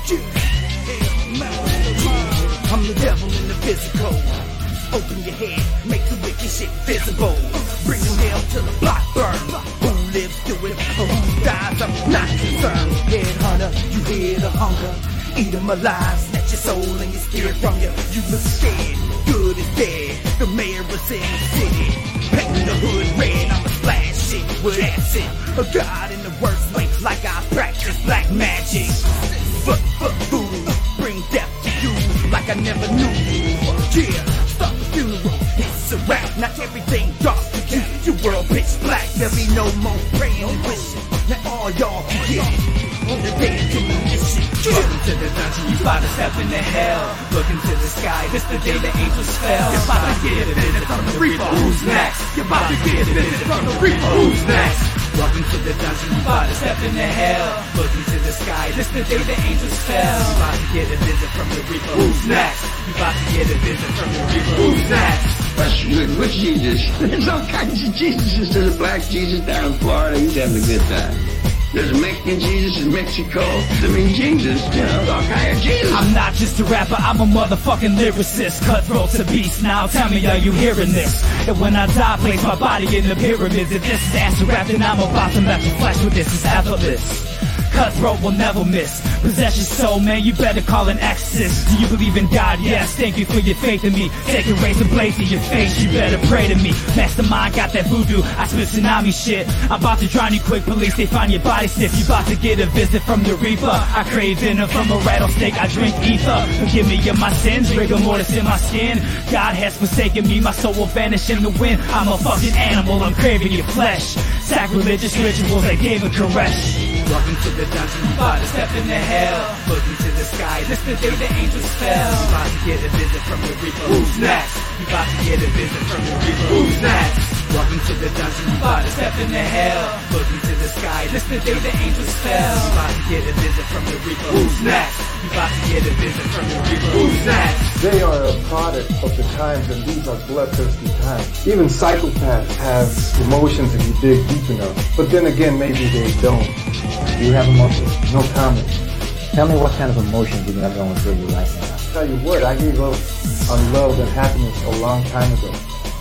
I'm the devil in the physical. Open your head, make the wicked shit visible. Bring them down till the block burn. Who lives through it or who dies, I'm not concerned. Headhunter, you hear the hunger. Eat them alive, snatch your soul and your spirit from you. You look scared, good is dead. The mayor is in the city. Painting the hood red, I'ma splash shit with acid. A god in the worst way, like I practice black magic. Fuck voodoo, bring death to you like I never knew you. Yeah, start the funeral, it's a wrap. Not everything dark to you, your world pitch black. There'll be no more praying and wishing. Now all y'all can get it. On the day of communication. Welcome to the dungeon, you about to step into hell. Look into the sky, this the day the angels fell. You're about to get a visit from the Reaper, who's next? You're about to get a visit from the Reaper, who's next? Welcome to the dungeon, you about to step into hell. Look into the sky, this the day the angels fell. You're about to get a visit from the Reaper, who's next? You're about to get a visit from the Reaper, who's next? Which Jesus? There's all kinds of Jesuses. There's a black Jesus down in Florida, he's having a good time. There's a Mexican Jesus in Mexico. I mean, Jesus, you know, all kind of Jesus. I'm not just a rapper, I'm a motherfucking lyricist. Cutthroat's a beast, now tell me, are you hearing this? That when I die, place my body in the pyramids. If this is acid rap, then I'm about to match your flesh with this. It's effortless. Cutthroat will never miss. Possess your soul, man, you better call an exorcist. Do you believe in God? Yes, thank you for your faith in me. Take a razor blade to your face, you better pray to me. Mastermind got that voodoo, I spit tsunami shit. I'm about to drown you quick, police, they find your body stiff. You about to get a visit from the Reaper. I crave venom from a rattlesnake, I drink ether. Forgive me of my sins, rigor mortis in my skin. God has forsaken me, my soul will vanish in the wind. I'm a fucking animal, I'm craving your flesh. Sacrilegious rituals, I gave a caress. Welcome to the dungeon, you about to step into hell. Look into the sky, this the day the angels fell. You about to get a visit from the Reaper, who's next? You about to get a visit from the Reaper, who's next? Welcome to the dungeon, you about to step into hell. Look into the sky, this the day the angels fell. You about to get a visit from the Reaper, who's next? You about to get a visit from the Reaper, who's next? They are a product of the times, and these are bloodthirsty times. Even psychopaths have emotions if you dig deep enough. But then again, maybe they don't. You have emotions? No comment. Tell me what kind of emotions you have going through your life now. I'll tell you what, I gave up on love and happiness a long time ago.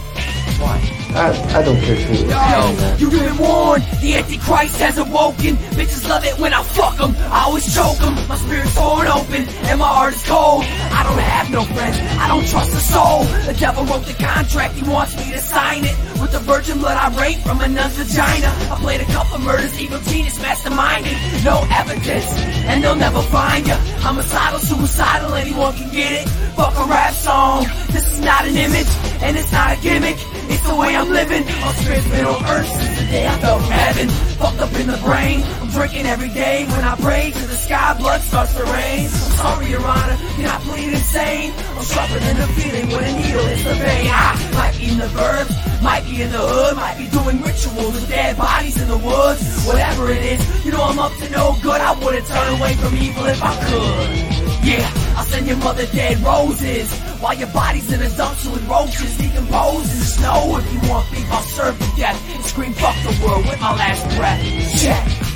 Why? I don't care for it. Yo, you've been warned, the Antichrist has awoken. Bitches love it when I fuck them, I always choke them. My spirit's torn open, and my heart is cold. I don't have no friends, I don't trust a soul. The devil wrote the contract, he wants me to sign it. With the virgin blood I raped from a nun's vagina. I played a couple murders, evil genius masterminded. No evidence, and they'll never find ya. Homicidal, suicidal, anyone can get it. Fuck a rap song, this is not an image, and it's not a gimmick. It's the way I'm living, on spirits been on earth since the day I fell from heaven. Fucked up in the brain, I'm drinking every day. When I pray to the sky, blood starts to rain. I'm sorry, Your Honor, you're not bleeding insane. I'm sharper than a feeling when a needle hits the vein. I might be in the burbs, might be in the hood, might be doing rituals with dead bodies in the woods. Whatever it is, you know I'm up to no good. I wouldn't turn away from evil if I could. Yeah, I'll send your mother dead roses while your body's in a dumpster with roaches decomposed in the snow. If you want beef, I'll serve you death and scream fuck the world with my last breath. Check.